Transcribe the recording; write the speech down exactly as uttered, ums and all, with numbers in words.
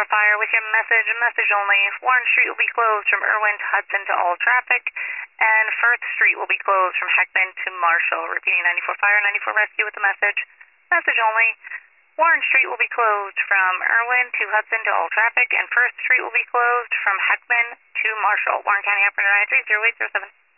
ninety-four Fire with your message, message only. Warren Street will be closed from Irwin to Hudson to all traffic, and Firth Street will be closed from Heckman to Marshall. Repeating ninety-four Fire, ninety-four Rescue with the message, message only. Warren Street will be closed from Irwin to Hudson to all traffic, and Firth Street will be closed from Heckman to Marshall. Warren County Operator nine three zero eight zero seven.